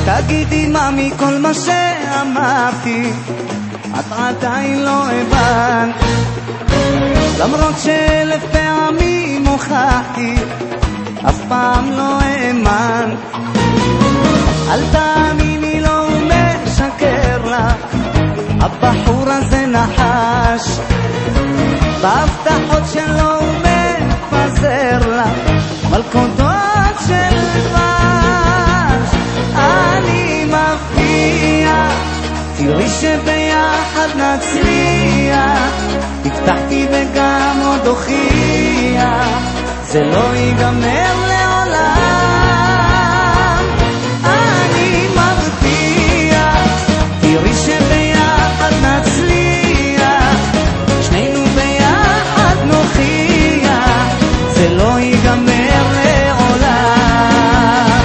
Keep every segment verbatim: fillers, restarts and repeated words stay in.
תגידי מה מכל מה שאמרתי את עדיין לא הבנת, למרות שאלף פעמים הוכחתי אף פעם לא האמנת. אל תאמיני לו הוא משקר לך, הבחור הזה נחש, בהבטחות שלו הוא מפזר לך מלכודות של דבש. אני מבטיח תראי שביחד נצליח, הבטחתי וגם עוד הוכיח זה לא ייגמר לעולם. אני מבטיח תראי שביחד נצליח, שנינו ביחד נוכיח זה לא ייגמר לעולם.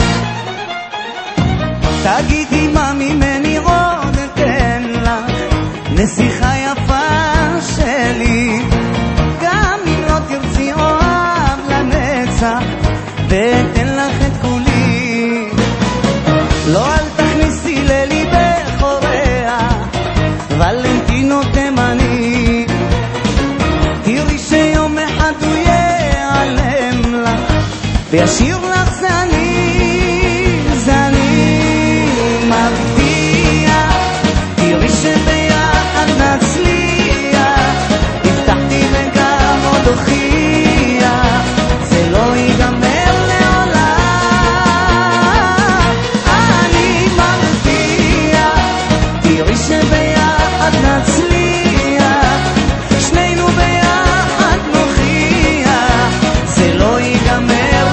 תגידי מה ממני עוד אתן לך, נסיכה יפה שלי, גם אם לא תרצי אוהב לנצח ואתן לך את כולי. לא אל תכניסי לליבך אורח ולנטינו תימני, תראי שיום אחד הוא ייעלם לך וישאיר לך זה אני, זה אני מבטיח תראי שביחד נצליח, הבטחתי וגם עוד הוכיח זה לא ייגמר לעולם. אני מבטיח תראי שביחד נצליח, שנינו ביחד נוכיח זה לא ייגמר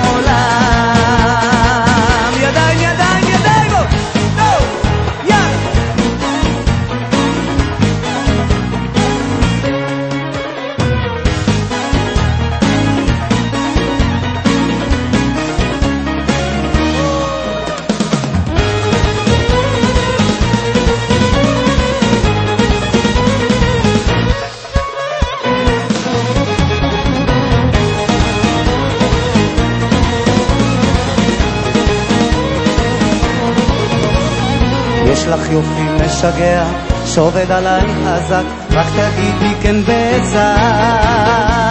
לעולם. ידיים ידיים ידיים בו נו יד. יש לך יופי משגע שעובד עליי חזק, רק תגידי כן בצד.